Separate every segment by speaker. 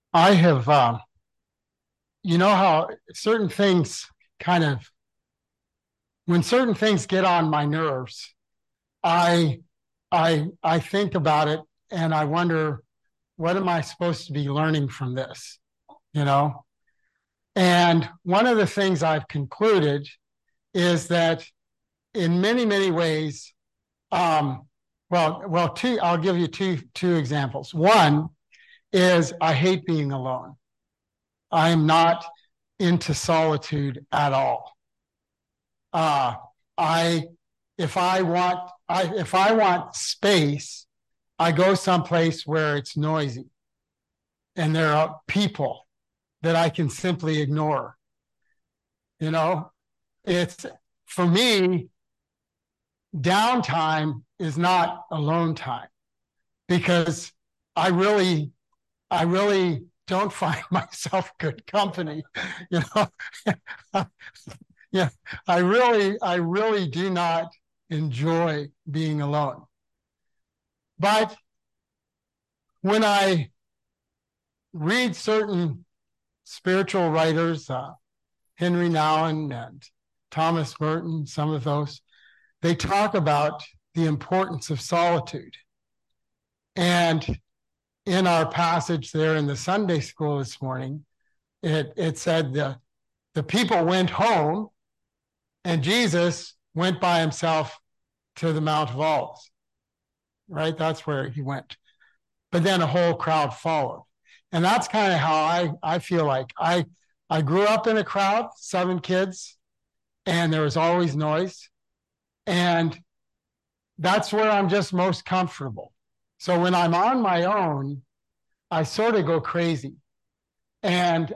Speaker 1: I have, you know how certain things kind of, when certain things get on my nerves, I, I think about it and I wonder, what am I supposed to be learning from this? You know, and one of the things I've concluded is that in many, many ways, um, two. I'll give you two examples. One is I hate being alone. I am not into solitude at all. Uh, I if I want space, I go someplace where it's noisy and there are people that I can simply ignore. You know, it's for me, downtime is not alone time because I really, I really don't find myself good company. You know, yeah, I really do not enjoy being alone. But when I read certain spiritual writers, Henry Nouwen and Thomas Merton, some of those, they talk about the importance of solitude. And in our passage there in the Sunday school this morning, it said the people went home and Jesus went by himself to the Mount of Olives, right? That's where he went. But then a whole crowd followed. And that's kind of how I feel like I grew up in a crowd, 7 kids, and there was always noise. And that's where I'm just most comfortable. So when I'm on my own, I sort of go crazy and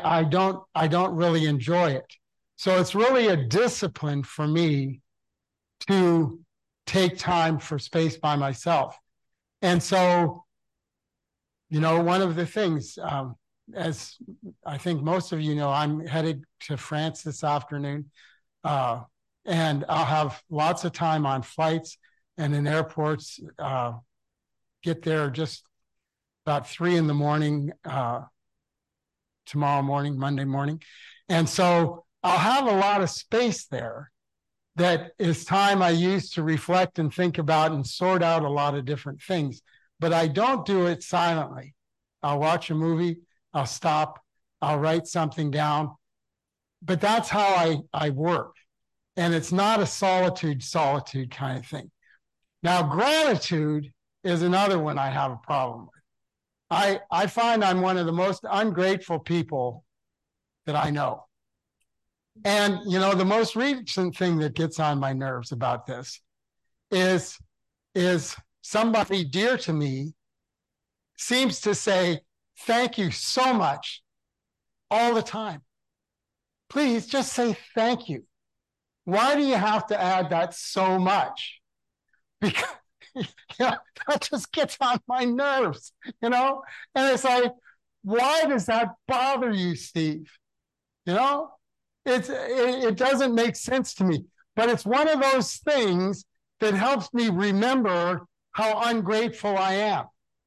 Speaker 1: I don't really enjoy it. So it's really a discipline for me to take time for space by myself. And so, one of the things, as I think most of you know, I'm headed to France this afternoon, uh, and I'll have lots of time on flights and in airports. Get there just about 3 in the morning tomorrow morning, Monday morning, and so I'll have a lot of space there. That is time I use to reflect and think about and sort out a lot of different things. But I don't do it silently. I'll watch a movie, I'll stop, I'll write something down. But that's how I work. And it's not a solitude kind of thing. Now, gratitude is another one I have a problem with. I find I'm one of the most ungrateful people that I know. And, the most recent thing that gets on my nerves about this is, is somebody dear to me seems to say, thank you so much all the time. Please just say thank you. Why do you have to add that so much? Because that just gets on my nerves, And it's like, why does that bother you, Steve? You know, it doesn't make sense to me. But it's one of those things that helps me remember how ungrateful I am.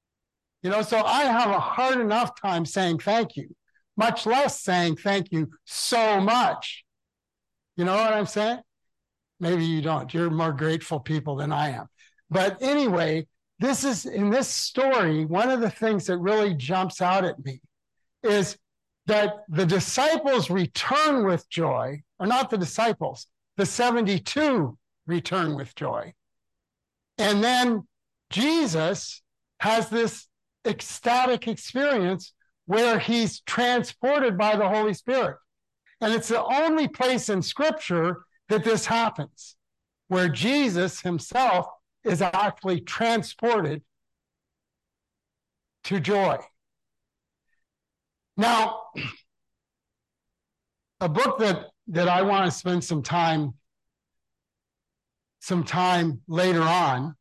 Speaker 1: So I have a hard enough time saying thank you, much less saying thank you so much. You know what I'm saying? Maybe you don't. You're more grateful people than I am. But anyway, this is in this story, one of the things that really jumps out at me is that the disciples return with joy, or not the disciples, the 72 return with joy. And then Jesus has this ecstatic experience where he's transported by the Holy Spirit. And it's the only place in Scripture that this happens, where Jesus himself is actually transported to joy. Now, a book that I want to spend some time later on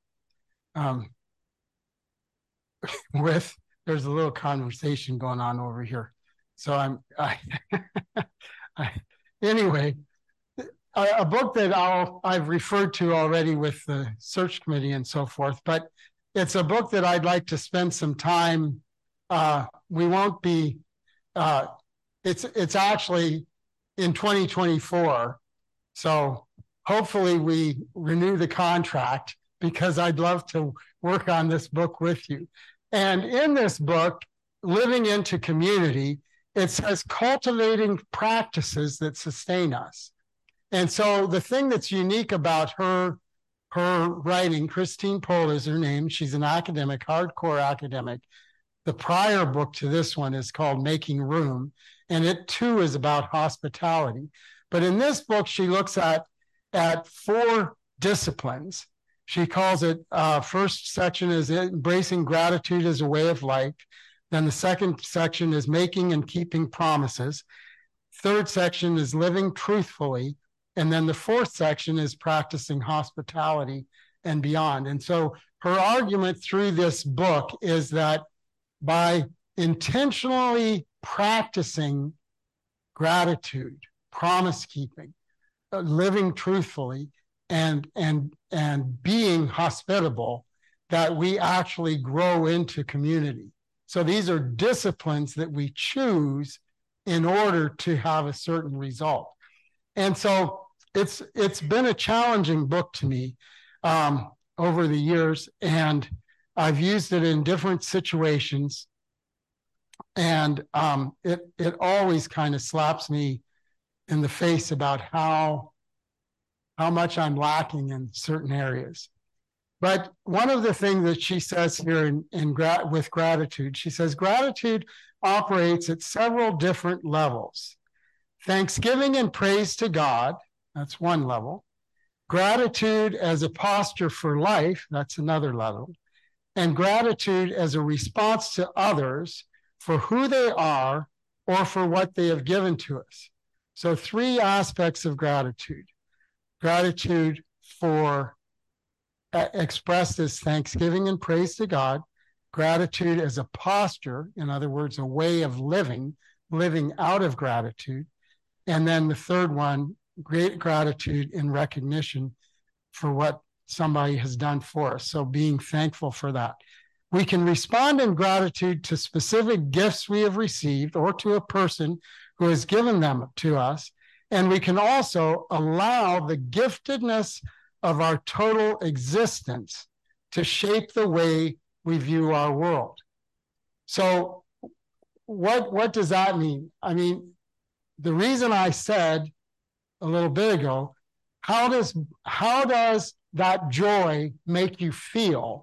Speaker 1: with, there's a little conversation going on over here. So anyway, a book that I've referred to already with the search committee and so forth, but it's a book that I'd like to spend some time we won't be, it's actually in 2024. So hopefully we renew the contract, because I'd love to work on this book with you. And in this book, Living into Community, it says cultivating practices that sustain us. And so the thing that's unique about her writing, Christine Pohl is her name. She's an academic, hardcore academic. The prior book to this one is called Making Room, and it too is about hospitality. But in this book, she looks at 4 disciplines. She calls it, first section is embracing gratitude as a way of life. Then the second section is making and keeping promises. Third section is living truthfully. And then the fourth section is practicing hospitality and beyond. And so her argument through this book is that by intentionally practicing gratitude, promise keeping, living truthfully, and being hospitable, that we actually grow into community. So these are disciplines that we choose in order to have a certain result. And so it's been a challenging book to me over the years, and I've used it in different situations, and it always kind of slaps me in the face about how much I'm lacking in certain areas. But one of the things that she says here with gratitude, she says, gratitude operates at several different levels. Thanksgiving and praise to God, that's one level. Gratitude as a posture for life, that's another level. And gratitude as a response to others for who they are or for what they have given to us. So 3 aspects of gratitude. Gratitude for expressed as thanksgiving and praise to God. Gratitude as a posture, in other words, a way of living out of gratitude. And then the third one, great gratitude in recognition for what somebody has done for us. So being thankful for that. We can respond in gratitude to specific gifts we have received or to a person who has given them to us. And we can also allow the giftedness of our total existence to shape the way we view our world. So what does that mean? I mean, the reason I said a little bit ago, how does that joy make you feel?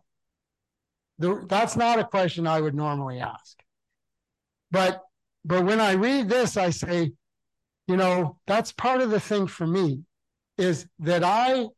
Speaker 1: That's not a question I would normally ask. But when I read this, I say, you know, that's part of the thing for me, is that I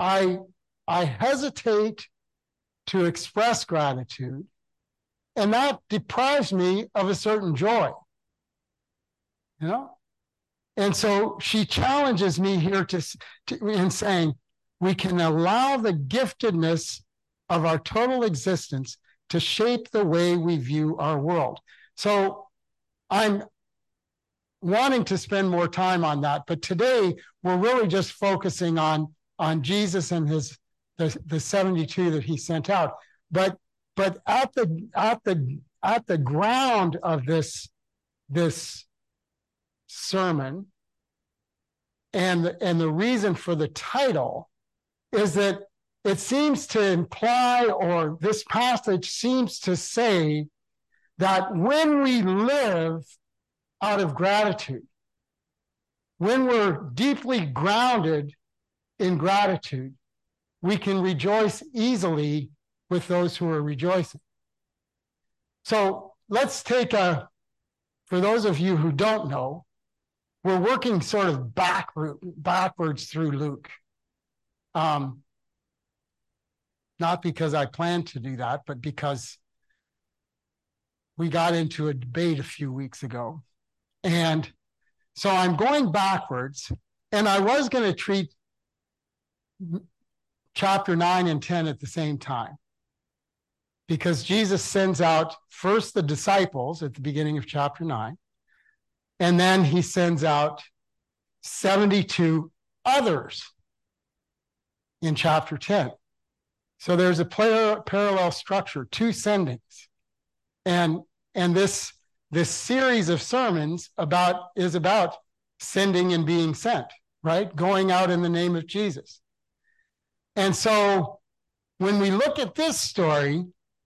Speaker 1: hesitate to express gratitude, and that deprives me of a certain joy, you know? And so she challenges me here in saying we can allow the giftedness of our total existence to shape the way we view our world. So I'm wanting to spend more time on that, but today we're really just focusing on Jesus and the 72 that he sent out. But at the ground of this sermon, and the reason for the title is that it seems to imply, or this passage seems to say, that when we live out of gratitude, when we're deeply grounded in gratitude, we can rejoice easily with those who are rejoicing. So let's take for those of you who don't know, we're working sort of backwards through Luke. Not because I planned to do that, but because we got into a debate a few weeks ago. And so I'm going backwards, and I was going to treat chapter 9 and 10 at the same time, because Jesus sends out first the disciples at the beginning of chapter 9, and then he sends out 72 others in chapter 10. So there's a parallel structure, 2 sendings. And And this series of sermons is about sending and being sent, right? Going out in the name of Jesus. And so when we look at this story,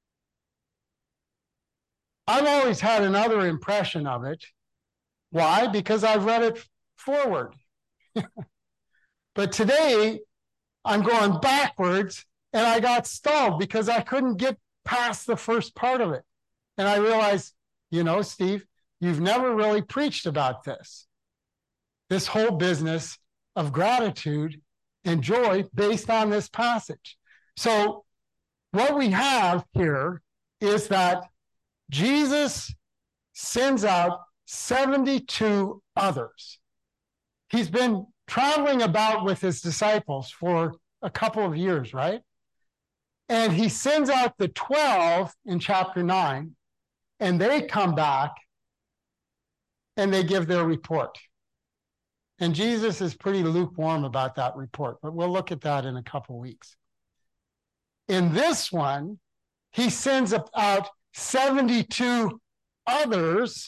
Speaker 1: I've always had another impression of it. Why? Because I've read it forward. But today, I'm going backwards, and I got stalled because I couldn't get past the first part of it. And I realized, Steve, you've never really preached about this whole business of gratitude and joy based on this passage. So what we have here is that Jesus sends out 72 others. He's been traveling about with his disciples for a couple of years, right? And he sends out the 12 in chapter 9, and they come back and they give their report. And Jesus is pretty lukewarm about that report, but we'll look at that in a couple of weeks. In this one, he sends out 72 others.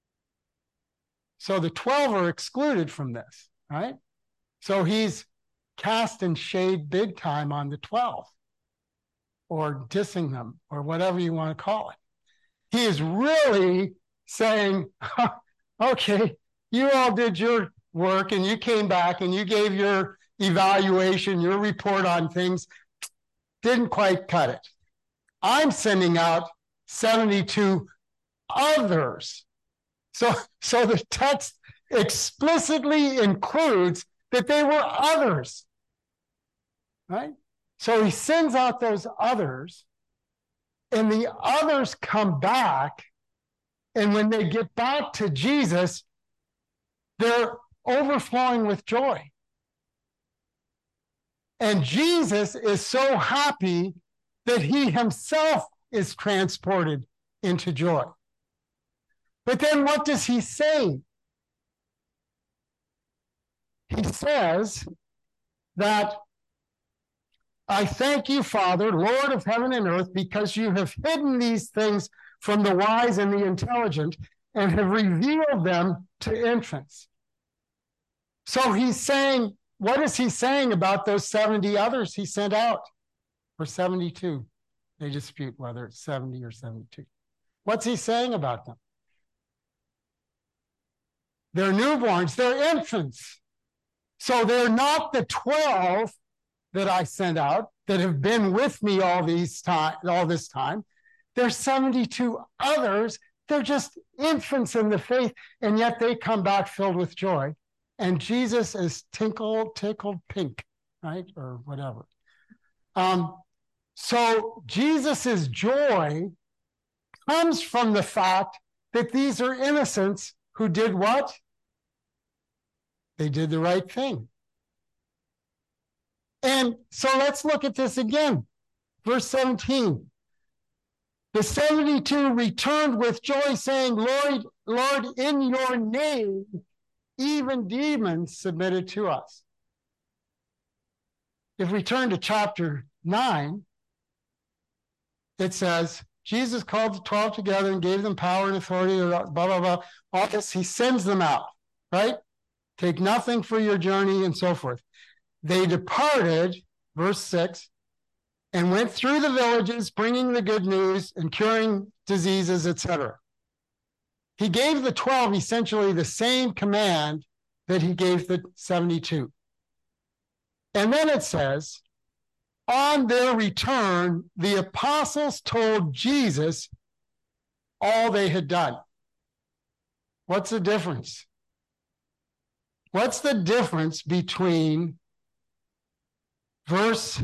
Speaker 1: So the 12 are excluded from this, right? So he's casting shade big time on the 12, or dissing them, or whatever you want to call it. He is really saying, okay, you all did your work and you came back and you gave your evaluation, your report on things, didn't quite cut it. I'm sending out 72 others. So the text explicitly includes that they were others, right? So he sends out those others, and the others come back, and when they get back to Jesus, they're overflowing with joy. And Jesus is so happy that he himself is transported into joy. But then what does he say? He says that, I thank you, Father, Lord of heaven and earth, because you have hidden these things from the wise and the intelligent and have revealed them to infants. So he's saying, what is he saying about those 70 others he sent out? Or 72? They dispute whether it's 70 or 72. What's he saying about them? They're newborns, they're infants. So they're not the 12 that I sent out that have been with me all this time. There's 72 others. They're just infants in the faith, and yet they come back filled with joy. And Jesus is tickled pink, right? Or whatever. So Jesus's joy comes from the fact that these are innocents who did what? They did the right thing. And so let's look at this again. Verse 17. The 72 returned with joy, saying, Lord, Lord, in your name, even demons submitted to us. If we turn to chapter 9, it says, Jesus called the 12 together and gave them power and authority, blah, blah, blah. All this, he sends them out, right? Take nothing for your journey and so forth. They departed, verse 6, and went through the villages, bringing the good news and curing diseases, etc. He gave the 12 essentially the same command that he gave the 72. And then it says, on their return, the apostles told Jesus all they had done. What's the difference? What's the difference between verse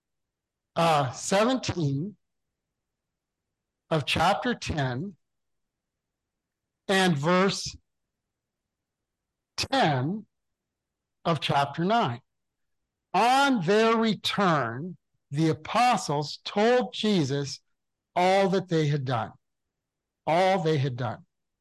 Speaker 1: 17 of chapter 10 and verse 10 of chapter 9? On their return, the apostles told Jesus all that they had done. All they had done.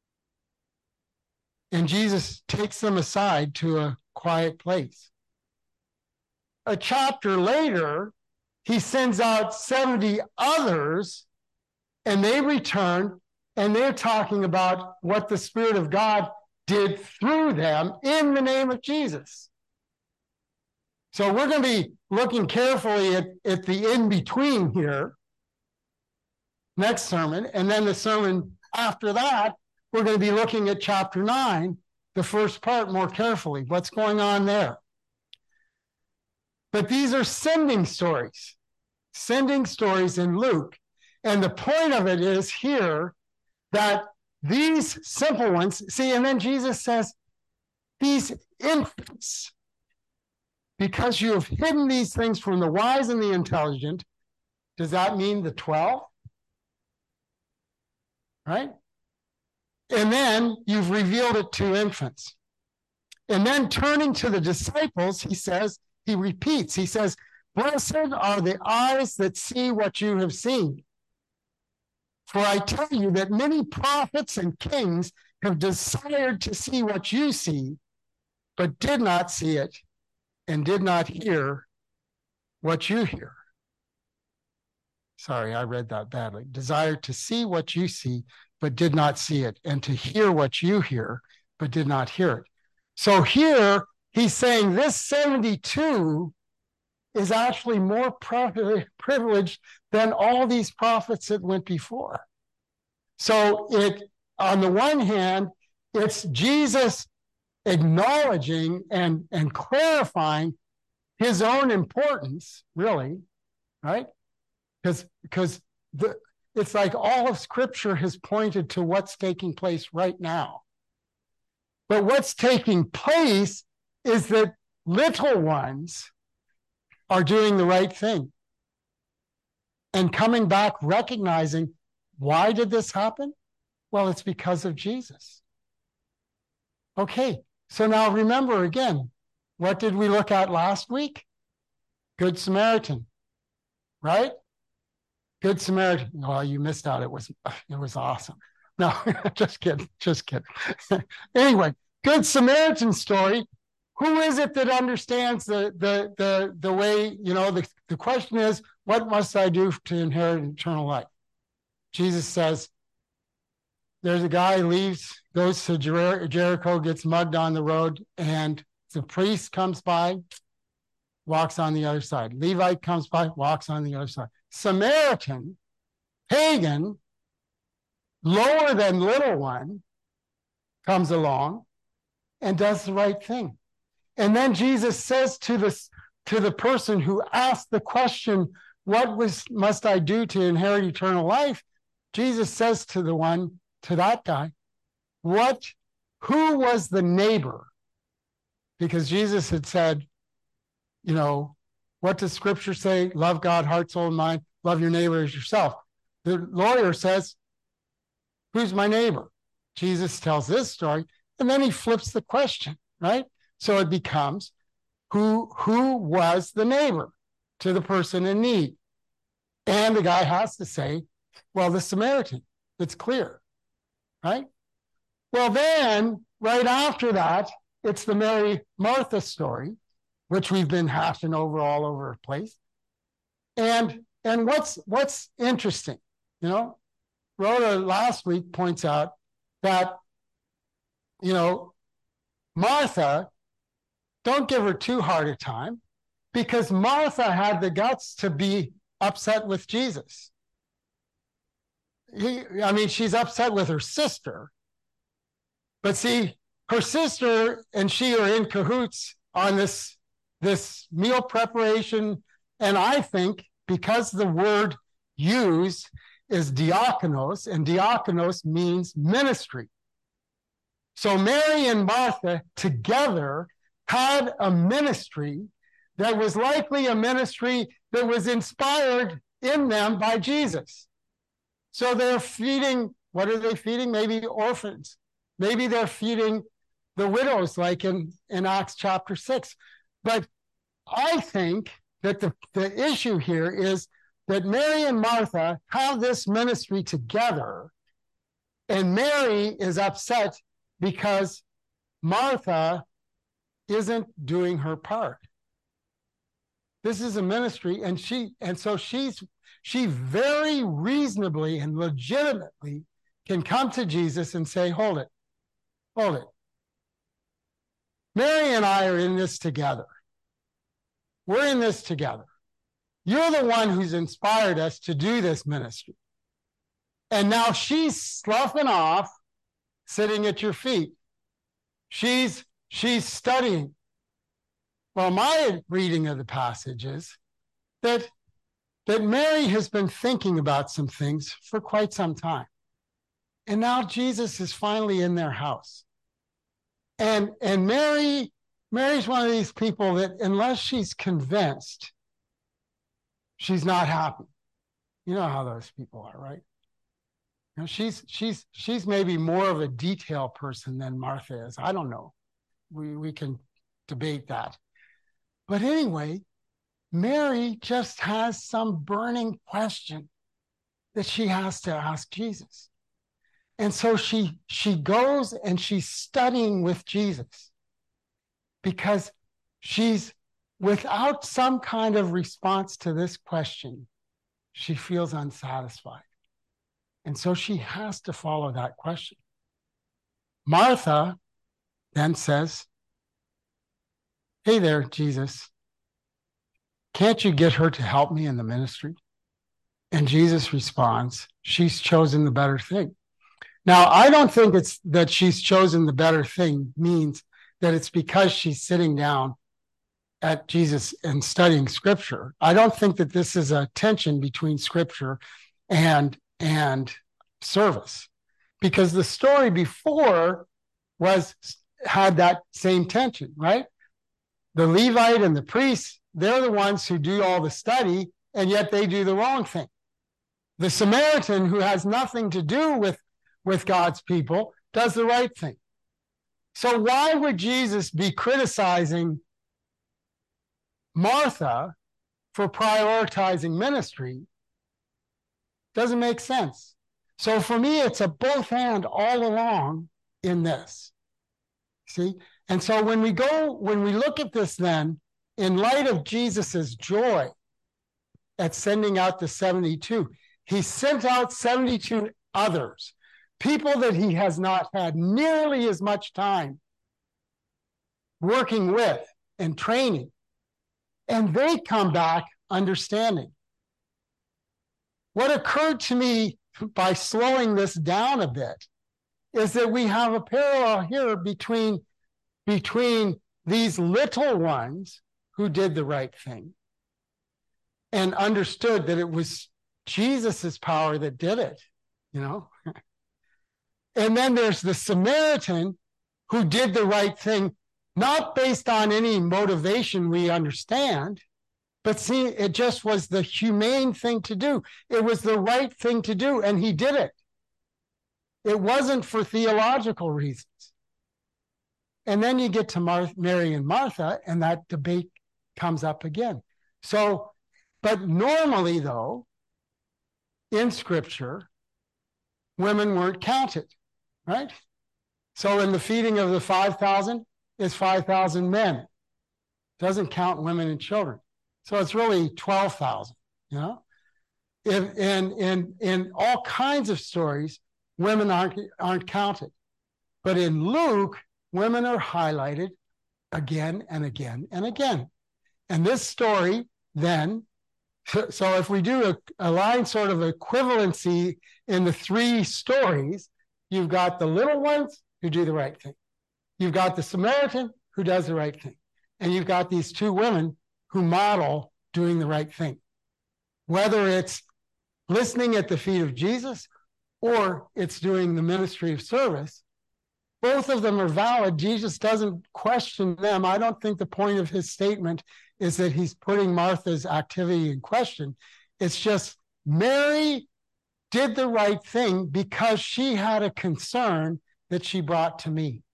Speaker 1: And Jesus takes them aside to a quiet place. A chapter later, he sends out 70 others, and they return and they're talking about what the Spirit of God did through them in the name of Jesus. So we're going to be looking carefully at the in-between here, next sermon, and then the sermon after that, we're going to be looking at chapter 9, the first part, more carefully. What's going on there? But these are sending stories in Luke. And the point of it is here that these simple ones, see, and then Jesus says, these infants, because you have hidden these things from the wise and the intelligent, does that mean the 12? Right? And then you've revealed it to infants. And then turning to the disciples, he repeats, he says, blessed are the eyes that see what you have seen. For I tell you that many prophets and kings have desired to see what you see, but did not see it and did not hear what you hear. Sorry, I read that badly. Desired to see what you see, but did not see it, and to hear what you hear, but did not hear it. So here, he's saying this 72 is actually more privileged than all these prophets that went before. So on the one hand, it's Jesus acknowledging and clarifying his own importance, really, right? Because it's like all of Scripture has pointed to what's taking place right now. But what's taking place is that little ones are doing the right thing and coming back recognizing, why did this happen? Well, it's because of Jesus. Okay, so now remember again, what did we look at last week? Good Samaritan, right? Good Samaritan. Well, you missed out. It was awesome. No, just kidding. Anyway, Good Samaritan story. Who is it that understands the way, the question is, what must I do to inherit eternal life? Jesus says, there's a guy leaves, goes to Jericho, gets mugged on the road, and the priest comes by, walks on the other side. Levite comes by, walks on the other side. Samaritan, pagan, lower than little one, comes along and does the right thing. And then Jesus says to the person who asked the question, what must I do to inherit eternal life? Jesus says to that guy, who was the neighbor? Because Jesus had said, what does Scripture say? Love God, heart, soul, and mind. Love your neighbor as yourself. The lawyer says, who's my neighbor? Jesus tells this story, and then he flips the question, right? So it becomes, who was the neighbor to the person in need? And the guy has to say, well, the Samaritan. It's clear, right? Well, then, right after that, it's the Mary Martha story, which we've been hashing over all over the place. And what's interesting, Rhoda last week points out that, Martha, don't give her too hard a time, because Martha had the guts to be upset with Jesus. She's upset with her sister, but see, her sister and she are in cahoots on this meal preparation, and I think because the word used is diakonos, and diakonos means ministry. So Mary and Martha together had a ministry that was likely a ministry that was inspired in them by Jesus. So they're feeding, what are they feeding? Maybe orphans. Maybe they're feeding the widows, like in Acts chapter 6. But I think that the issue here is that Mary and Martha have this ministry together, and Mary is upset because Martha isn't doing her part. This is a ministry, and so she very reasonably and legitimately can come to Jesus and say, hold it, hold it. Mary and I are in this together. We're in this together. You're the one who's inspired us to do this ministry. And now she's sloughing off, sitting at your feet. She's studying. Well, my reading of the passage is that Mary has been thinking about some things for quite some time. And now Jesus is finally in their house. And Mary's one of these people that unless she's convinced, she's not happy. You know how those people are, right? You know, she's maybe more of a detail person than Martha is. I don't know. We can debate that. But anyway, Mary just has some burning question that she has to ask Jesus. And so she goes and she's studying with Jesus because she's without some kind of response to this question, she feels unsatisfied. And so she has to follow that question. Martha then says, hey there, Jesus, can't you get her to help me in the ministry? And Jesus responds, she's chosen the better thing. Now, I don't think it's that she's chosen the better thing means that it's because she's sitting down at Jesus and studying scripture. I don't think that this is a tension between scripture and service, because the story before had that same tension, right? The Levite and the priest, they're the ones who do all the study, and yet they do the wrong thing. The Samaritan, who has nothing to do with God's people, does the right thing. So why would Jesus be criticizing Martha for prioritizing ministry? Doesn't make sense. So for me, it's a both and all along in this. See? And so when we look at this then, in light of Jesus's joy at sending out the 72, he sent out 72 others, people that he has not had nearly as much time working with and training. And they come back understanding. What occurred to me by slowing this down a bit is that we have a parallel here between these little ones who did the right thing and understood that it was Jesus's power that did it, you know? And then there's the Samaritan who did the right thing, not based on any motivation we understand, but see, it just was the humane thing to do. It was the right thing to do, and he did it. It wasn't for theological reasons. And then you get to Mary and Martha, and that debate comes up again. So, but normally, though, in Scripture, women weren't counted, right? So in the feeding of the 5,000, it's 5,000 men. Doesn't count women and children. So it's really 12,000, you know? In all kinds of stories, women aren't counted. But in Luke, women are highlighted again and again and again. And this story then, so if we do a line sort of equivalency in the three stories, you've got the little ones who do the right thing. You've got the Samaritan who does the right thing. And you've got these two women who model doing the right thing. Whether it's listening at the feet of Jesus or it's doing the ministry of service, both of them are valid. Jesus doesn't question them. I don't think the point of his statement is that he's putting Martha's activity in question. It's just Mary did the right thing because she had a concern that she brought to me.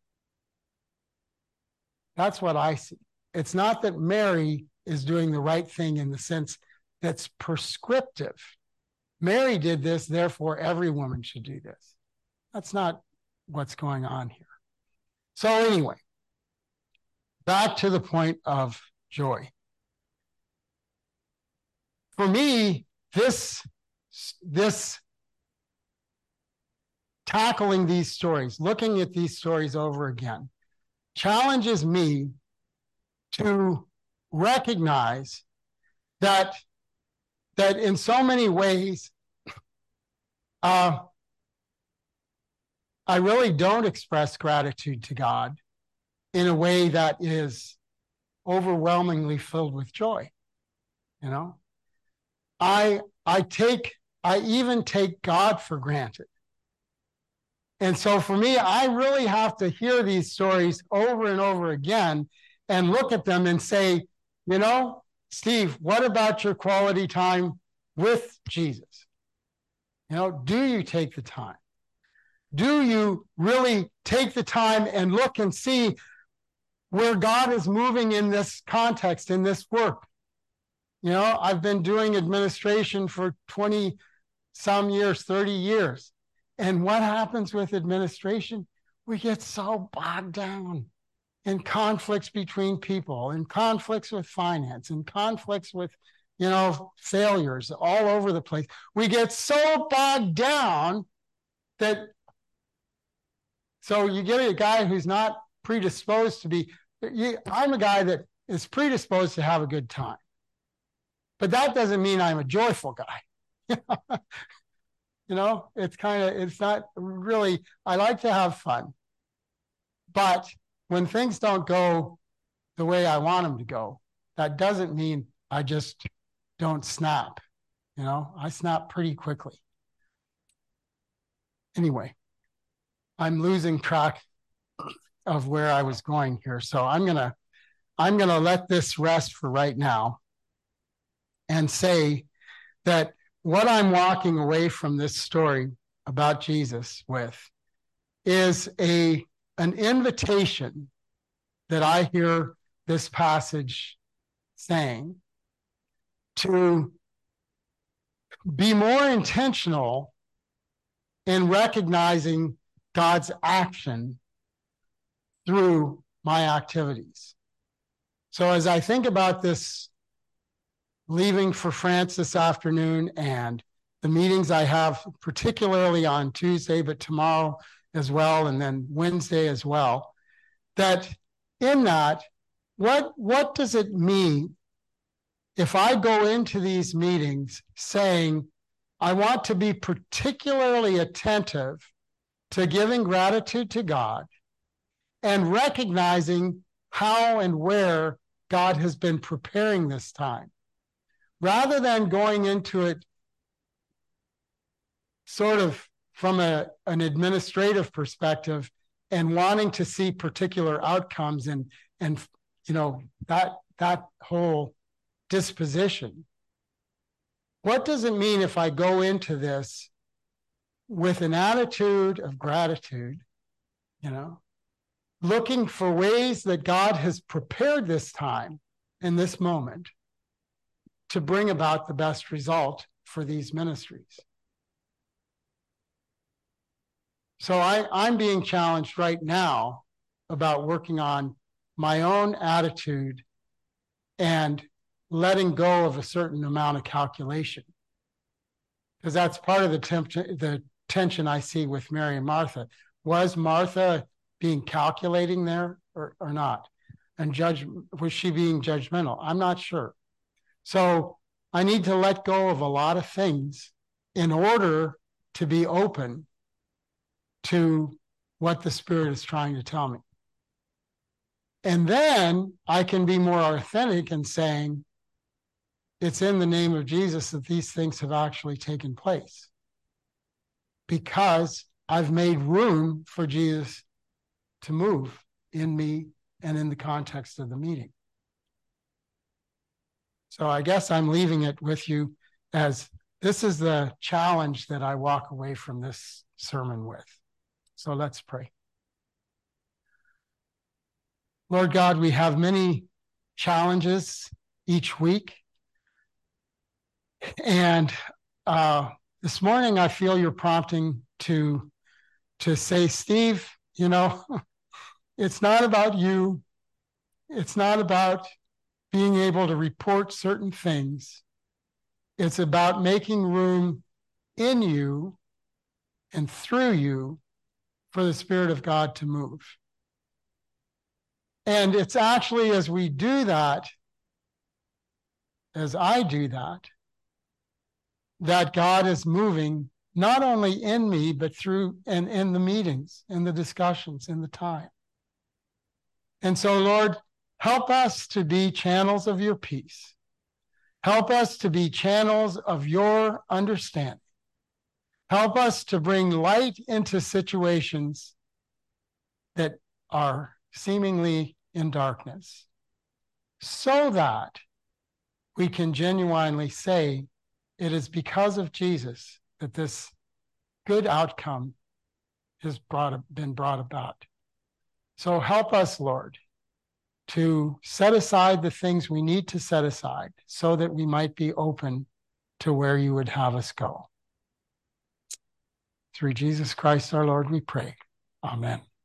Speaker 1: That's what I see. It's not that Mary is doing the right thing in the sense that's prescriptive. Mary did this, therefore every woman should do this. That's not what's going on here. So anyway, back to the point of joy. For me, this tackling these stories, looking at these stories over again, challenges me to recognize that in so many ways, I really don't express gratitude to God in a way that is overwhelmingly filled with joy. You know, I even take God for granted. And so for me, I really have to hear these stories over and over again and look at them and say, you know, Steve, what about your quality time with Jesus? You know, do you take the time? Do you really take the time and look and see where God is moving in this context, in this work? You know, I've been doing administration for 20 some years, 30 years. And what happens with administration? We get so bogged down in conflicts between people, in conflicts with finance, in conflicts with, you know, failures all over the place. We get so bogged down that, so you get a guy who's not predisposed to be, I'm a guy that is predisposed to have a good time. But that doesn't mean I'm a joyful guy. You know, it's not really, I like to have fun. But when things don't go the way I want them to go, that doesn't mean I just don't snap. You know, I snap pretty quickly. Anyway, I'm losing track of where I was going here. So I'm gonna let this rest for right now and say that what I'm walking away from this story about Jesus with is an invitation that I hear this passage saying to be more intentional in recognizing God's action through my activities. So as I think about this, leaving for France this afternoon and the meetings I have, particularly on Tuesday, but tomorrow as well, and then Wednesday as well, that in that, what does it mean if I go into these meetings saying, I want to be particularly attentive to giving gratitude to God and recognizing how and where God has been preparing this time, rather than going into it sort of from an administrative perspective and wanting to see particular outcomes and you know, that whole disposition. What does it mean if I go into this with an attitude of gratitude, you know, looking for ways that God has prepared this time in this moment to bring about the best result for these ministries? So I'm being challenged right now about working on my own attitude and letting go of a certain amount of calculation, because that's part of the tension I see with Mary and Martha. Was Martha being calculating there or not? And was she being judgmental? I'm not sure. So I need to let go of a lot of things in order to be open to what the Spirit is trying to tell me. And then I can be more authentic in saying, it's in the name of Jesus that these things have actually taken place, because I've made room for Jesus to move in me and in the context of the meeting. So I guess I'm leaving it with you as this is the challenge that I walk away from this sermon with. So let's pray. Lord God, we have many challenges each week. And this morning I feel you're prompting to say, Steve, you know, it's not about you. It's not about being able to report certain things. It's about making room in you and through you for the Spirit of God to move. And it's actually as we do that, as I do that, that God is moving not only in me, but through and in the meetings, in the discussions, in the time. And so, Lord, help us to be channels of your peace. Help us to be channels of your understanding. Help us to bring light into situations that are seemingly in darkness, so that we can genuinely say it is because of Jesus that this good outcome has been brought about. So help us, Lord, to set aside the things we need to set aside so that we might be open to where you would have us go. Through Jesus Christ our Lord, we pray. Amen.